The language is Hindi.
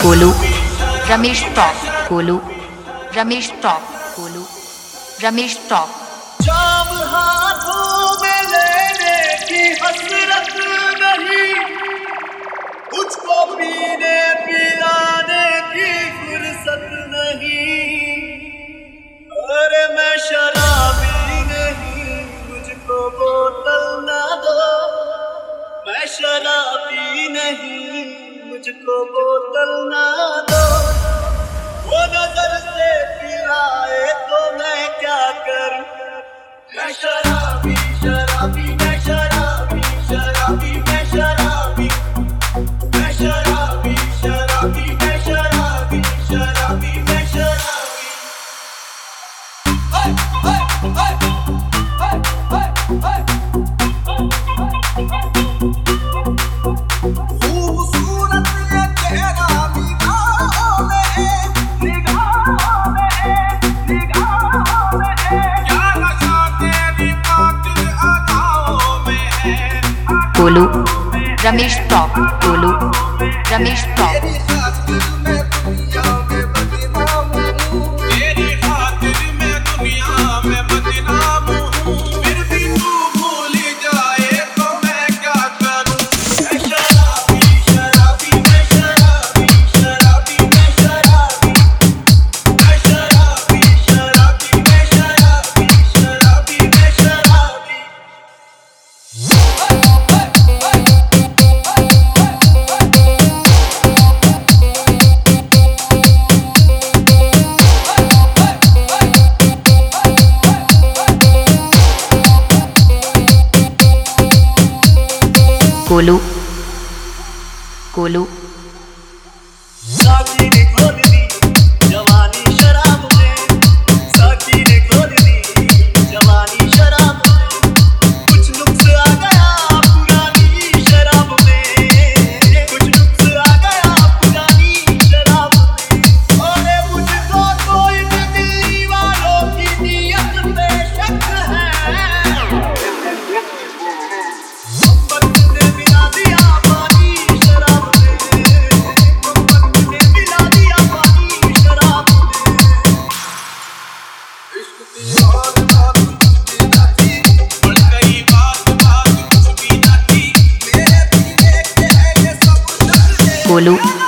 Golu Ramesh top Golu Ramesh top Golu Ramesh top. जाम हाथों में लेने की हसरत नहीं, मुझको पीने पिलाने की फुर्सत नहीं। अरे मैं शराबी नहीं, मुझको बोतल ना दो। मैं शराबी नहीं, मुझको बोतल ना दो। वो नजर से पिलाए तो मैं क्या करूं। मैं शराबी शराबी मैं शराबी शराबी मैं शराबी मैं शराबी शराबी मैं शराबी शराबी मैं शराबी। खूबसूरत ये चेहरा निगाहों में है, निगाहों में है, निगाहों में है। क्या नशा तेरी कातिल अदाओं में है। Golu Ramesh top Golu Ramesh top. तेरी खातिर मैं दुनिया में बदनाम हूँ, तेरी खातिर मैं दुनिया में बदनाम हूँ। फिर भी तू भूल जाए तो मैं क्या करूँ। मैं शराबी शराबी मैं शराबी शराबी मैं शराबी मैं शराबी शराबी मैं शराबी शराबी मैं शराबी। गोलू गोलू साकी ने खोल दी जवानी शराब में, साकी ने खोल दी जवानी शराब में। कुछ नुक्स आ गया पुरानी शराब में, कुछ नुक्स आ गया पुरानी शराब में। अरे मुझको तो इन दिल्ली वालों की नीयत पे शक है। मोहब्बत ने मिला दिया पानी शराब में, मोहब्बत ने मिला दिया पानी शराब में। इश्क की और बात कुछ भी ना थी, बढ़ गई बात बात कुछ भी ना थी। मेरे पीने के है ये सब दर्द। गोलू